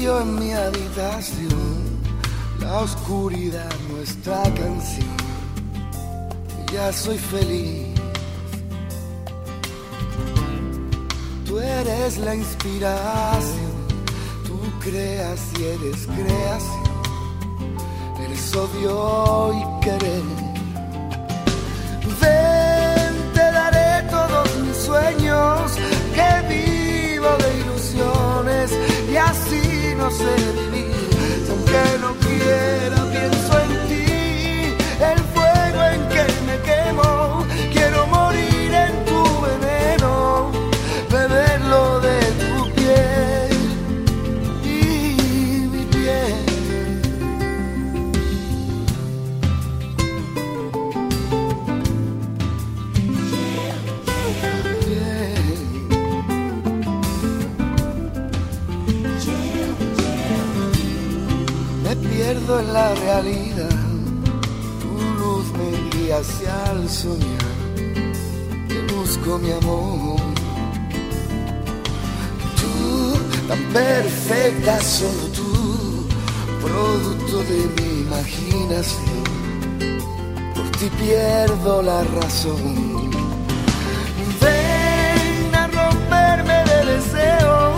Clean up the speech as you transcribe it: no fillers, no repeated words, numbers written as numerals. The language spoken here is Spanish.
vacío en mi habitación, la oscuridad nuestra canción, y ya soy feliz. Tú eres la inspiración, tú creas y eres creación, eres odio y querer. Ven, te daré todos mis sueños, que vivo de ilusiones y así no sé vivir. Aunque no quiera, pienso en ti, el fuego en que me quemo. Quiero morir en tu veneno, beberlo de tu piel y mi piel. Me pierdo en la realidad, tu luz me guía hacia el soñar, te busco mi amor. Tú, tan perfecta, solo tú, producto de mi imaginación, por ti pierdo la razón. Ven a romperme de deseo,